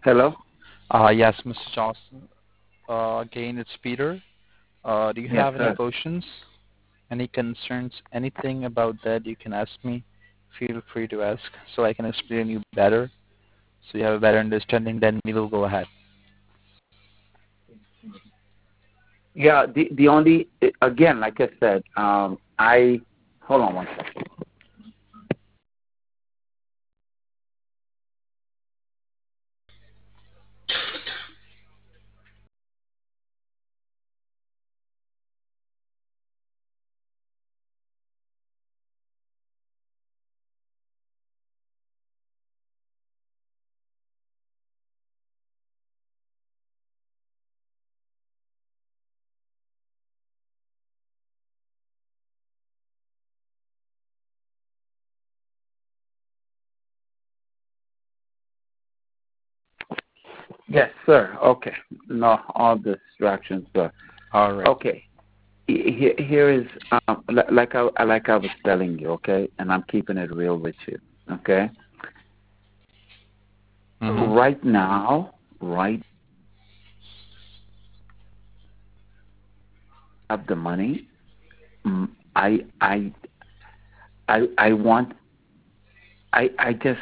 Hello? Yes, Mr. Johnson. Again, it's Peter. Do you Yes, have any sir. questions, any concerns, anything about that you can ask me? Feel free to ask so I can explain you better, so you have a better understanding. Then we will go ahead. Yeah, the only again, like I said, I hold on one second. Yes, sir. Okay. No, all distractions, sir. All right. Okay. Here is like I was telling you, okay, and I'm keeping it real with you, okay. Mhm. Right now, right, I have the money. mm, I I I want. I just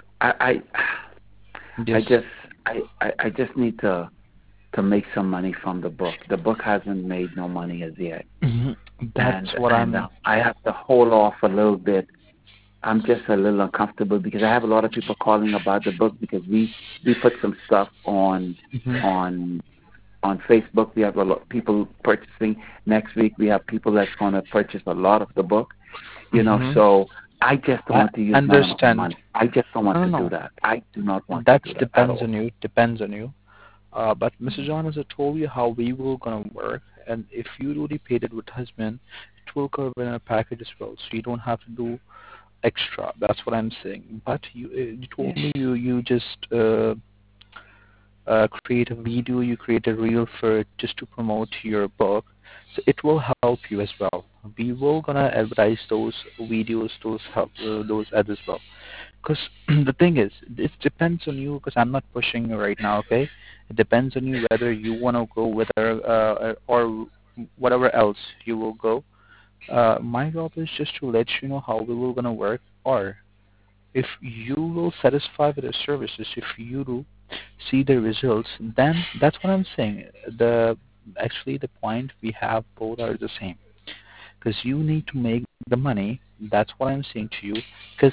I Yes. just I just need to make some money from the book. The book hasn't made no money as yet, Mhm. and That's what I'm. I have to hold off a little bit. I'm just a little uncomfortable because I have a lot of people calling about the book because we put some stuff Mhm. on on Facebook. We have a lot of people purchasing. Next week we have people that's going to purchase a lot of the book. Mhm. So I just don't I want to use none of my understand. money. I just don't want No, to no, do no. that. I do not want to That do that at depends all. on you. Depends on you. But Mr. John, as I told you how we will gonna work, and if you do the paid advertisement, it will cover in a package as well, so you don't have to do extra. That's what I'm saying. But you told me you just create a video, you create a reel for it just to promote your book, so it will help you as well. We will gonna advertise those videos, those ads as well. Because the thing is, it depends on you. Because I'm not pushing you right now, okay? It depends on you whether you want to go with or whatever else you will go. My job is just to let you know how we will gonna work, or if you will satisfy with the services, if you do see the results, then that's what I'm saying. The actually the point we have both are the same because you need to make the money. That's what I'm saying to you. Because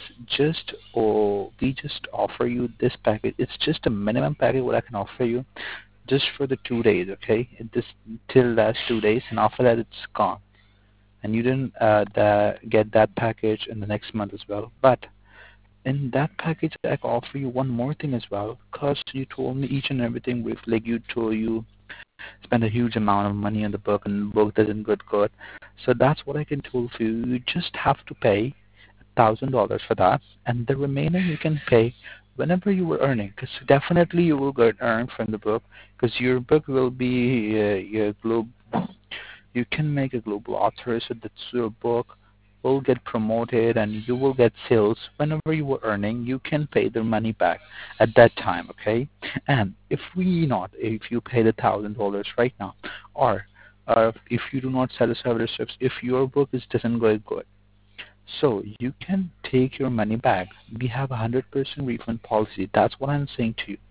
we just offer you this package. It's just a minimum package what I can offer you, just for the 2 days. Okay, this till last 2 days, and after that it's gone. And you didn't get that package in the next month as well. But in that package, I can offer you one more thing as well. Because you told me each and everything with like you spend a huge amount of money on the book and the book doesn't get good. So that's what I can tell you. You just have to pay $1,000 for that, and the remaining you can pay whenever you were earning. Because definitely you will get earned from the book. Because your book will be your global. You can make a global author, so that your book will get promoted and you will get sales whenever you were earning. You can pay the money back at that time, okay? And if you pay the $1,000 right now, or if you do not satisfy with the steps, if your book doesn't go good, so you can take your money back. We have 100% refund policy. That's what I'm saying to you.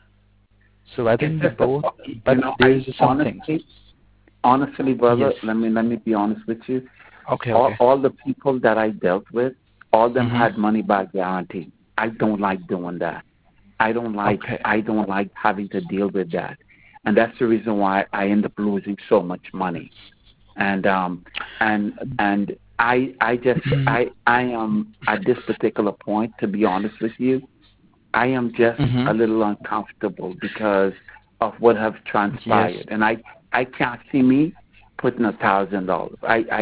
So I It's think we just a, both, you but know, there's some things. honestly, Yes. brother, let me be honest with you. Okay. Okay. All the people that I dealt with, all of them Mhm. had money back guarantee. I don't like doing that. Okay. I don't like having to deal with that, and that's the reason why I end up losing so much money. And I am at this particular point, to be honest with you, I am just Mhm. a little uncomfortable because of what have Yes. transpired, and I can't see me putting $1,000.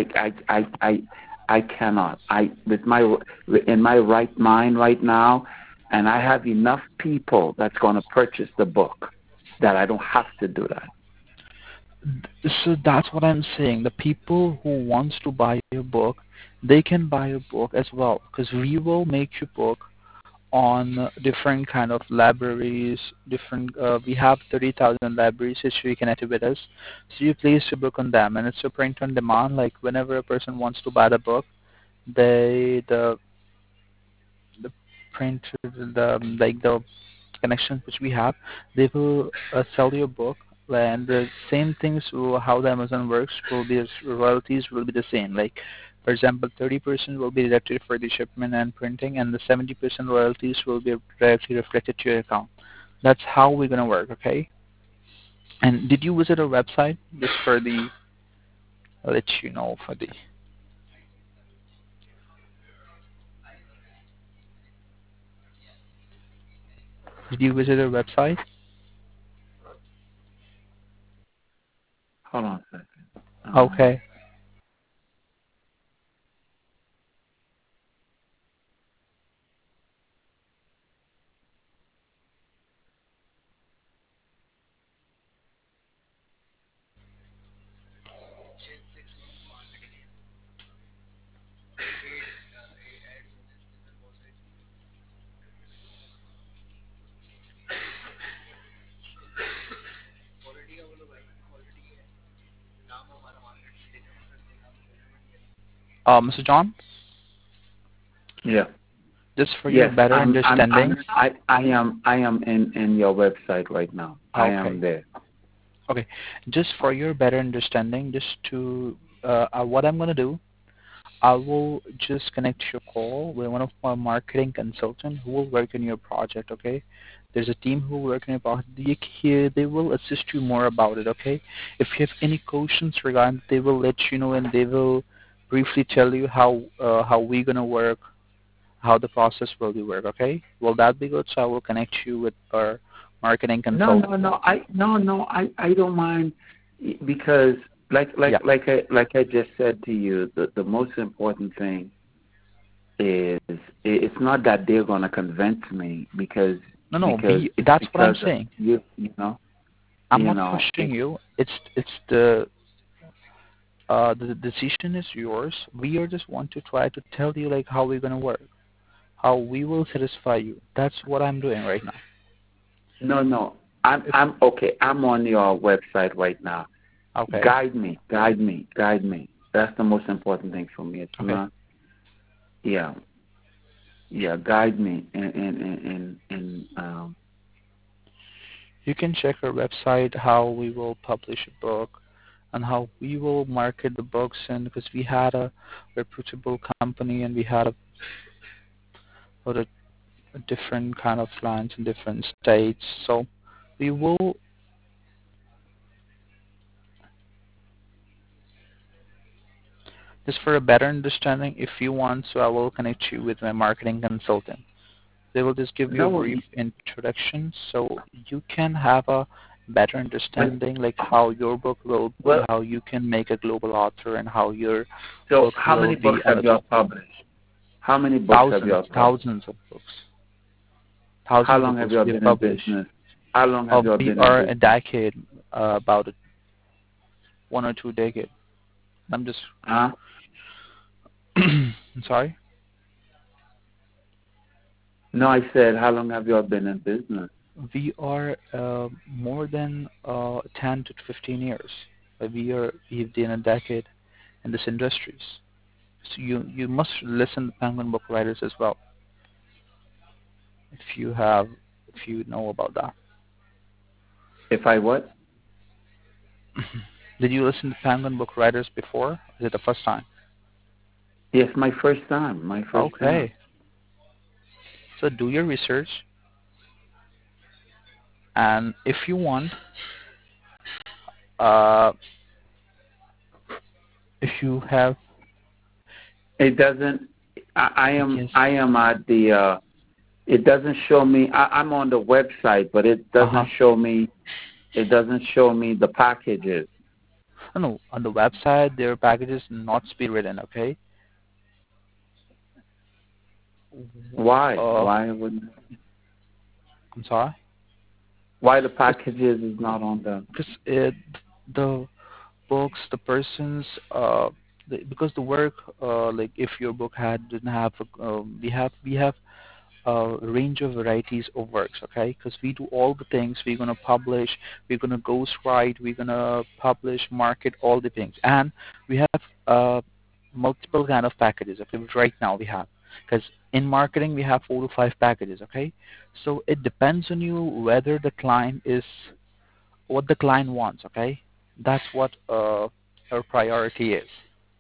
I cannot. I with my in my right mind right now, and I have enough people that's going to purchase the book that I don't have to do that. So that's what I'm saying. The people who wants to buy your book, they can buy your book as well because we will make your book on different kind of libraries. Different we have 30,000 libraries which we connected with us. So you place your book on them, and it's a print on demand. Like whenever a person wants to buy the book, they the print the like the connections which we have, they will sell your book, and the same things how the Amazon works will be royalties will be the same. Like for example, 30% will be deducted for the shipment and printing, and the 70% royalties will be directly reflected to your account. That's how we're gonna work, okay? And did you visit our website just for the let you know for the did you visit our website? Hold on a second. Okay. Mr. John, Yeah. just for your Yes, better understanding. I am in your website right now. I Okay. am there. Okay, just for your better understanding, just to what I'm gonna do, I will just connect your call with one of my marketing consultant who will work on your project. Okay, there's a team who will work on your project. They will assist you more about it. Okay, if you have any questions regarding, they will let you know, and they will briefly tell you how we gonna work, how the process will be work. Okay, will that be good? So I will connect you with our marketing No, consultant. no, no. I don't mind because Yeah. like I just said to you, the most important thing is it's not that they're gonna convince me No, no, because it's that's what I'm because of saying. I'm you not know pushing it's you. It's the decision is yours. We are just want to try to tell you like how we're gonna work, how we will satisfy you. That's what I'm doing right now. no. If I'm okay. I'm on your website right now. okay, Guide me. That's the most important thing for me. It's okay, not yeah. Yeah, guide me and you can check our website how we will publish a book and how we will market the books, and because we had a reputable company and we had a different kind of clients in different states, so we will just for a better understanding, if you want, so I will connect you with my marketing consultant. They will just give you a no. brief introduction so you can have a better But understanding like how your book will be, well, how you can make a global author, and how your so book how will many be books on have the you top. published? How many books have Thousands, you published? thousands of books. How Thousands long of have books you we have been in published. business? How long have you We been in are a business? decade, about 1 or 2 decades. I'm just, Huh? I'm sorry. No, I said how long have you been in business? We are more than 10 to 15 years. We've been a decade in this industries. So you must listen to Penguin Book Writers as well if you know about that. If I what? Did you listen to Penguin Book Writers before? Is it the first time? Yes, my first time. My first time. Okay. So do your research, and if you want, uh, if you have, It doesn't. yes, I am at the. It doesn't show me. I'm on the website, but it uh-huh. doesn't show me. It doesn't show me the packages. No, no, on the website their packages not be written. Okay. Why? Uh, Why wouldn't? I'm sorry. Why the packages is not on the? Because the books, the persons, because the work, like if your book had didn't have, we have a range of varieties of works, okay? Because we do all the things. We're gonna publish, we're gonna ghostwrite, we're gonna publish, market, all the things, and we have multiple kind of packages. Okay, which right now we have, because in marketing we have 4 to 5 packages. Okay, so it depends on you whether the client is what the client wants. Okay, that's what our priority is.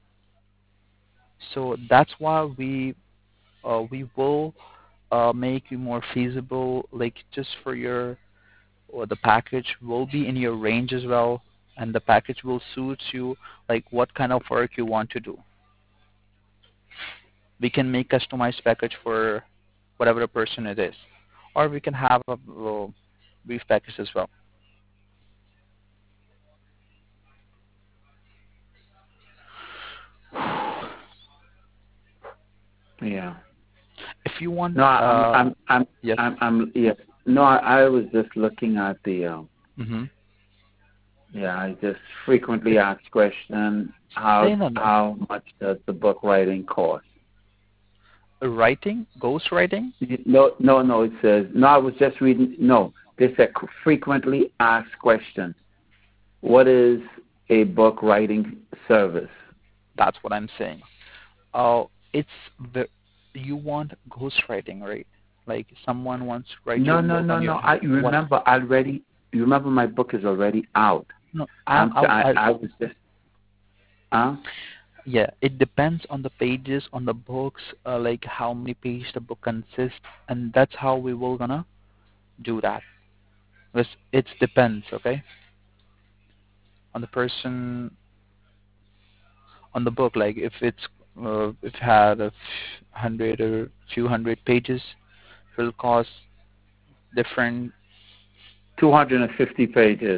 So that's why we will make you more feasible, like just for your or the package will be in your range as well, and the package will suit you like what kind of work you want to do. We can make customized package for whatever the person it is, or we can have a brief package as well. Yeah. If you want, No, yes. yes. No, I was just looking at the, Mhm. yeah, I just frequently asked question, Say no, no. how much does the book writing cost? Writing, ghost writing. No, no, no, it says, no, I was just reading, no, they said frequently asked question. What is a book writing service? That's what I'm saying. It's the you want ghost writing, right? Like someone wants to write No, your no, book no, on your no. I what? remember already. You remember my book is already out. No, I I was just, huh? yeah. It depends on the pages on the books, like how many pages the book consists, and that's how we will gonna do that. Because it depends, okay, on the person on the book. Like if if it had a hundred or few hundred pages, it will cost different. 250 pages.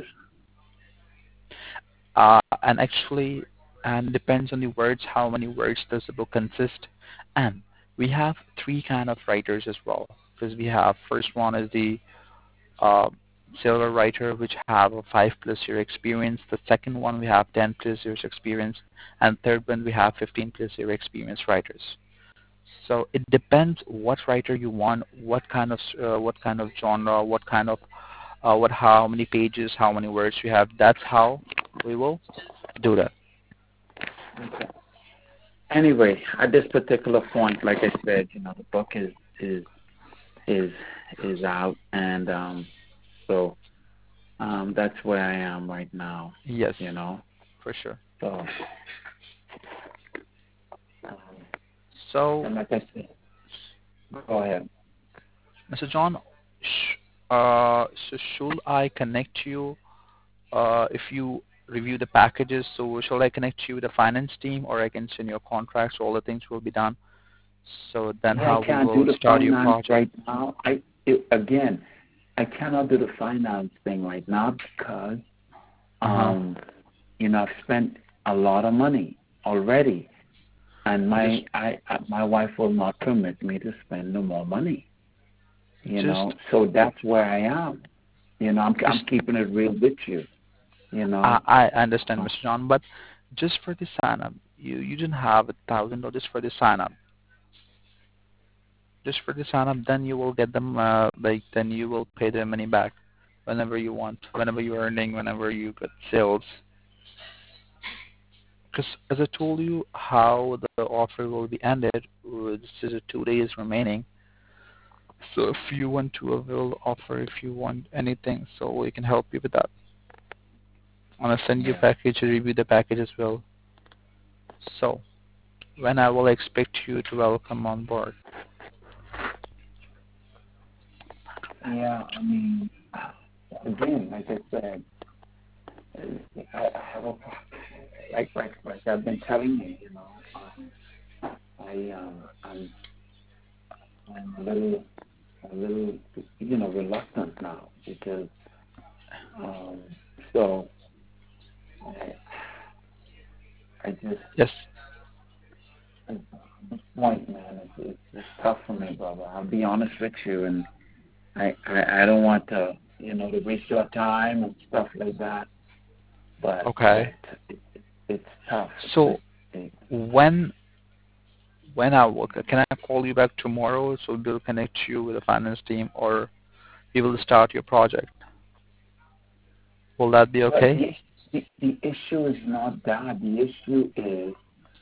And actually, and depends on the words. How many words does the book consist? And we have three kind of writers as well. Because we have first one is the uh, silver writer, which have a 5+ year experience. The second one we have 10+ years experience, and third one we have 15+ year experience writers. So it depends what writer you want, what kind of genre, what kind of what how many pages, how many words you have. That's how we will do that. Okay. Anyway, at this particular point, like I said, the book is is out, and so that's where I am right now. Yes, You know, for sure. so um, So, and like I said, go ahead. Mr. John, so should I connect you if you review the packages? So shall I connect you with the finance team, or I can send your contracts? All the things will be done. So then, Yeah, how I we can't do will the start your finance project? right now. Again, I cannot do the finance thing right now because Uh huh. I've spent a lot of money already, and Just, my wife will not permit me to spend no more money. just, So that's where I am. just. I'm keeping it real with you. You know, I understand, Mr. John, but just for the sign up, you didn't have $1,000 just for the sign up. Just for the sign up, then you will get them. Like then you will pay their money back whenever you want, whenever you're earning, whenever you get sales. Because as I told you, how the offer will be ended, this is 2 days remaining. So if you want to avail offer, if you want anything, so we can help you with that. I'm gonna send you a yeah, package, review the package as well. So when I will expect you to welcome on board. yeah. I mean, again, like I said, I have a like I've been telling you. I'm a little reluctant now because um so I I just Yes, at this point, man, it's tough for me, brother. I'll be honest with you, and I don't want to waste your time and stuff like that, but okay. it's tough. So It, when Can I call you back tomorrow so we'll connect you with the finance team, or we will start your project? Will that be But okay? the issue is not that. The issue is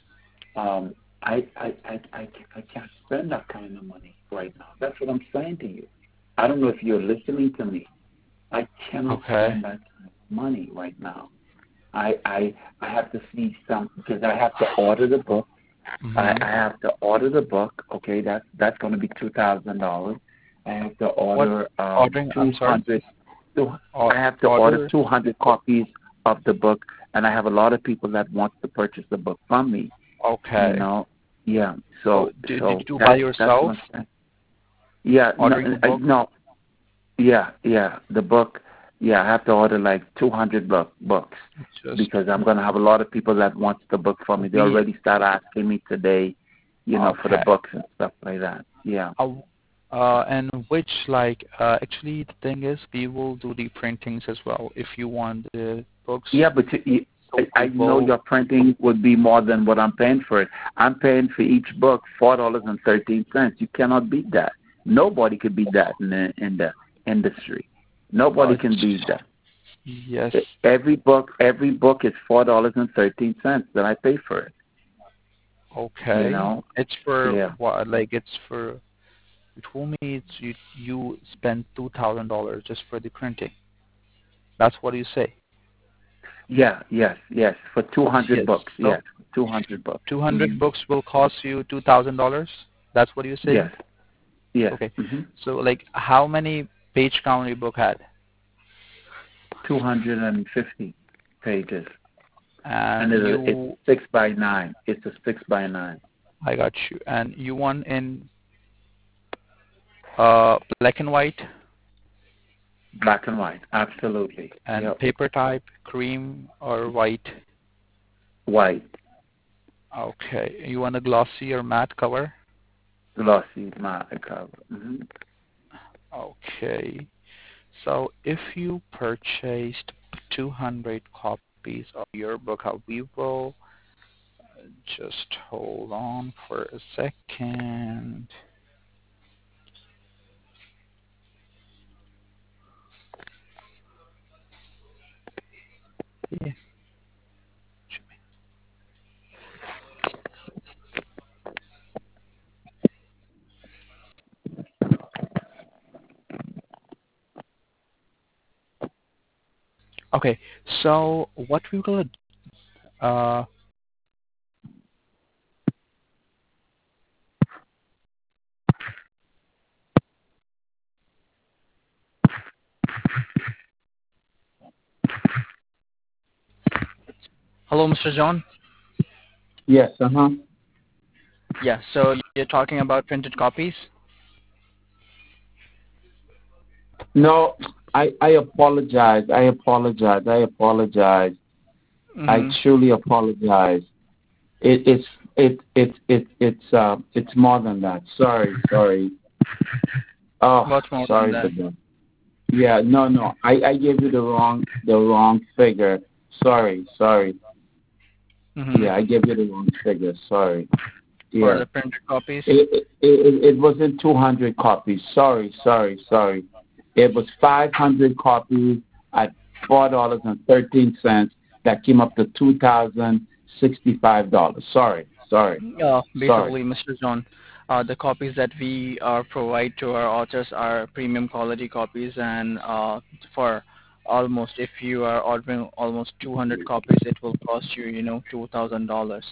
I can't spend that kind of money right now. That's what I'm saying to you. I don't know if you're listening to me. I cannot Okay. spend that kind of money right now. I have to see some because I have to order the book. I Mm-hmm. have to order the book. Okay, that's going to be $2,000. I have to What order ordering? I'm sorry. 200. Or, I have to order order. 200 copies of the book, and I have a lot of people that want to purchase the book from me. You Okay. know, yeah. So So did so you do by that's what yourself I'm saying. Yeah, ordering the book? no, yeah. The book, yeah. I have to order like 200 books Just because I'm gonna have a lot of people that want the book from me. They we already start asking me today, for the okay. books and stuff like that. Yeah. And which actually the thing is we will do the printings as well if you want the books. Yeah, but So I we know will. your printing would be more than what I'm paying for it. I'm paying for each book $4.13. You cannot beat that. Nobody could beat that in the industry. Nobody Uh, can beat that. yes. Every book is $4.13 that I pay for it. You Okay. know? It's for Yeah. what? Like it's for. You told me you spend $2,000 just for the printing. That's what you say. Yeah, yes. For 200 Yes. books, So yes. 200 books. 200 books will cost you $2,000. That's what you're saying. Yes. Yes. Okay. So like how many page count your book had? 250 pages. And And it's you, 6 by 9. It's a 6 by 9. I got you. And you want in black and white Black and white. Absolutely. and Yep. paper type, cream or white? White. Okay. You want a glossy or matte cover? Glossy matte cover. Okay. So if you purchased 200 copies of your book, we will just hold on for a second. Yeah. Okay. So what we will uh hello, Mr. John. Yes. Yeah. So you're talking about printed copies. No, I apologize. I Mm-hmm. truly apologize. It's more than that. Sorry. Oh, What's more than sorry for that? that. Yeah, no. I gave you the wrong figure. Sorry. Mm-hmm. Yeah, I gave you the wrong figure. Sorry. For Yeah. the printed copies. It wasn't 200 copies. Sorry. It was 500 copies at $4.13. That came up to $2,065. Sorry. Basically, Mr. John, the copies that we provide to our authors are premium quality copies, and for almost, if you are ordering almost 200 copies, it will cost you, $2,000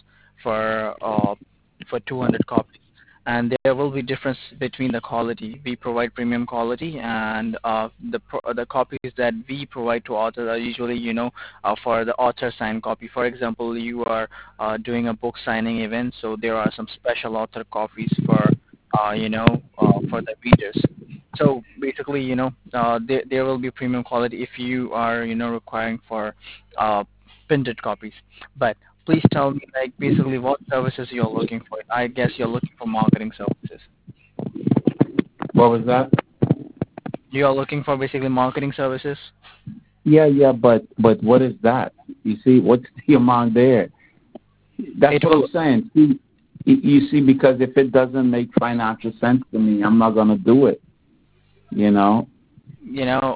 for 200 copies. And there will be difference between the quality. We provide premium quality, and the copies that we provide to authors are usually, for the author signed copy. For example, you are doing a book signing event, so there are some special author copies for the readers. So basically, there will be premium quality if you are, requiring for printed copies. But please tell me, like, basically what services you're looking for. I guess you're looking for marketing services. What was that? You are looking for basically marketing services? Yeah, but what is that? You see, what's the amount there? That's It what will I'm saying. See, You see, because if it doesn't make financial sense to me, I'm not gonna do it. You know. You know,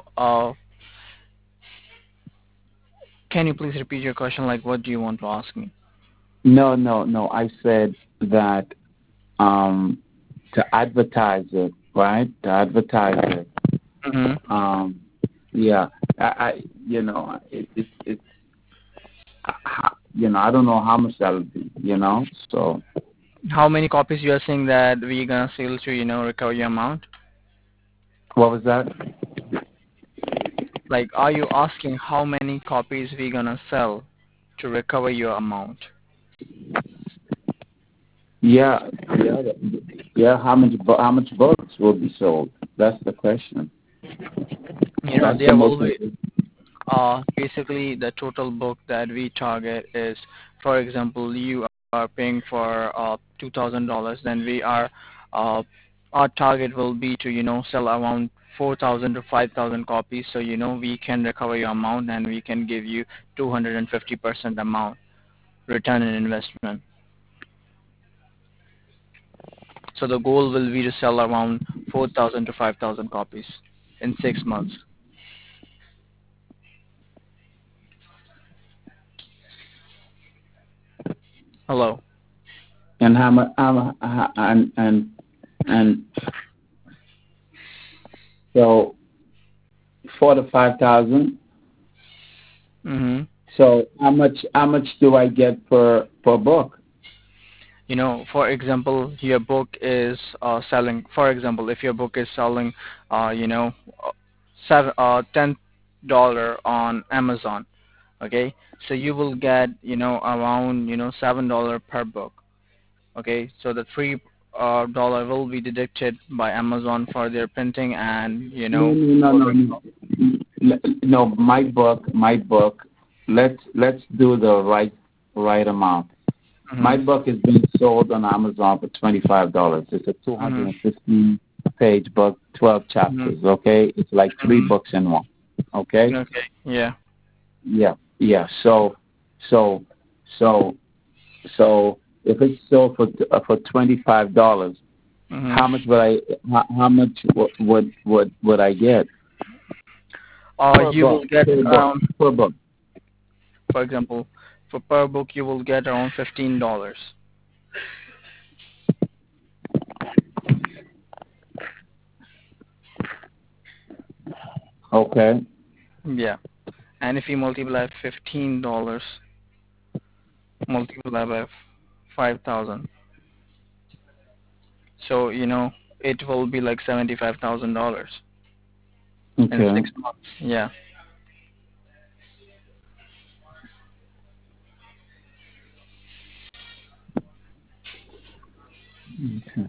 can you please repeat your question? Like, what do you want to ask me? No, no, no. I said that to advertise it, right? To advertise it. Mm-hmm. Um, yeah. It's I don't know how much that'll be. So How many copies you are saying that we gonna sell to, recover your amount? what was that? Like, are you asking how many copies we gonna sell to recover your amount? Yeah, yeah, yeah. How much books will be sold? That's the question. That's the There most will be important. basically the total book that we target is, for example, you are paying for $2,000, then we are our target will be to sell around 4,000 to 5,000 copies, so we can recover your amount and we can give you 250% amount return on investment. So the goal will be to sell around 4,000 to 5,000 copies in 6 months. Hello. And how much? And so 4 to 5,000. Mhm. So how much do I get per book? For example, your book is selling. For example, if your book is selling, uh, you know, $10 on Amazon, okay, so you will get around $7 per book, okay. So the $3 will be deducted by Amazon for their printing and No, no, no, no, no. No, my book. Let's do the right amount. My Mhm. book is being sold on Amazon for $25. It's a Mhm. 215-page book, 12 Mhm. chapters. Okay, it's like three Mhm. books in one. Okay. Okay. Yeah. Yeah, yeah. So, so, so, if it's sold for $25, Mhm. how much would I? How much would I get per You book? will get Per book. around, Per book. for example, for per book you will get around $15. Okay. Yeah. And if you multiply $15 multiply by 5,000, so it will be like $75,000 in Okay. 6 months. Yeah. Okay.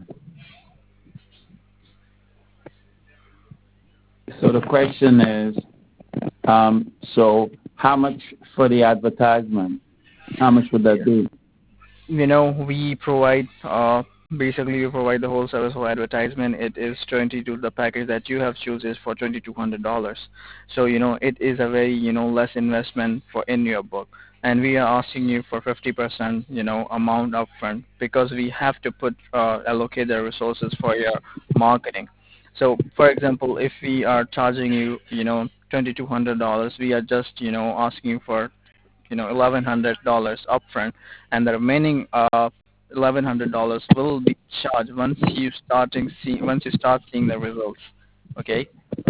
So the question is, so how much for the advertisement? How much would that be? We provide basically we provide the whole service for advertisement. It is 22. The package that you have choose is for $2,200. So it is a very less investment for in your book, and we are asking you for 50% amount upfront because we have to put allocate the resources for your marketing. So for example, if we are charging you $2,200, we are just asking you for $1,100 upfront, and the remaining $1,100 will be charged once you start seeing the results. Okay.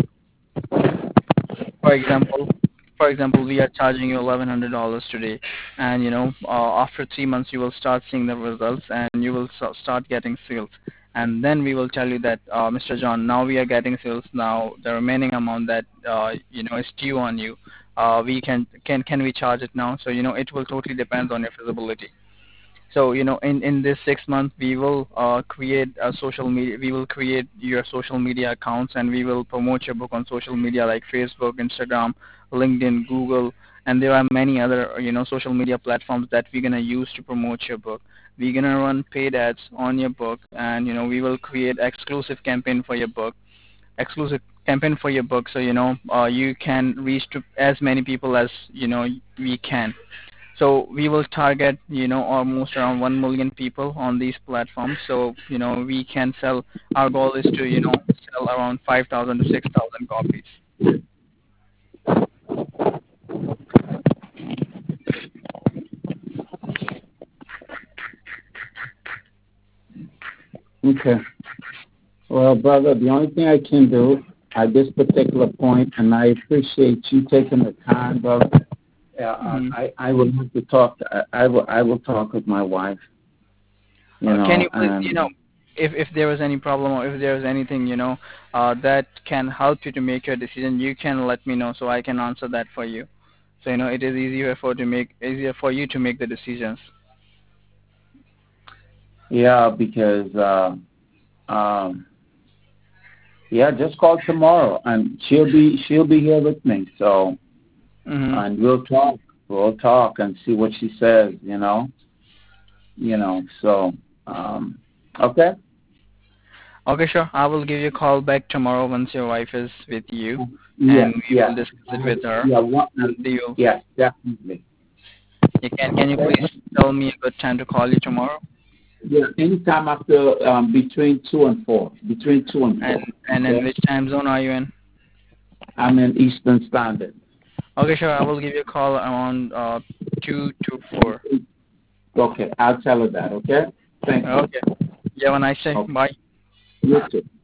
For example, we are charging you $1,100 today, and after 3 months you will start seeing the results, and you will start getting sales. And then we will tell you that, Mr. John, now we are getting sales. Now the remaining amount that is due on you, we can we charge it now? So it will totally depend on your feasibility. So in this 6 months, we will create a social media. We will create your social media accounts, and we will promote your book on social media like Facebook, Instagram, LinkedIn, Google, and there are many other social media platforms that we're gonna use to promote your book. We're gonna run paid ads on your book, and we will create exclusive campaign for your book. Exclusive campaign for your book, so you can reach to as many people as we can. So we will target, almost around 1 million people on these platforms. So, we can sell, our goal is to, sell around 5,000 to 6,000 copies. Okay. Well, brother, the only thing I can do at this particular point, and I appreciate you taking the time, brother. Mhm. I will have to talk. I will talk with my wife. Can you please, And if there was any problem or if there was anything, that can help you to make your decision, you can let me know so I can answer that for you. So, it is easier for you to make the decisions. yeah, because um, yeah, just call tomorrow, and she'll be here with me. So, Mhm. and we'll talk. We'll talk and see what she says. So, okay. Okay, sure. I will give you a call back tomorrow once your wife is with you, Yeah, and we will yeah, discuss it with her. yeah. And you, Yeah, definitely. can you please tell me a good time to call you tomorrow? Yeah, anytime after between 2 and 4. Between 2 and 4. And in Okay. which time zone are you in? I'm in Eastern Standard. Okay, sure. I will give you a call around 2 to 4. Okay, I'll tell her that. Okay. Thank you. Okay. You have a nice day. Okay. Bye. You too.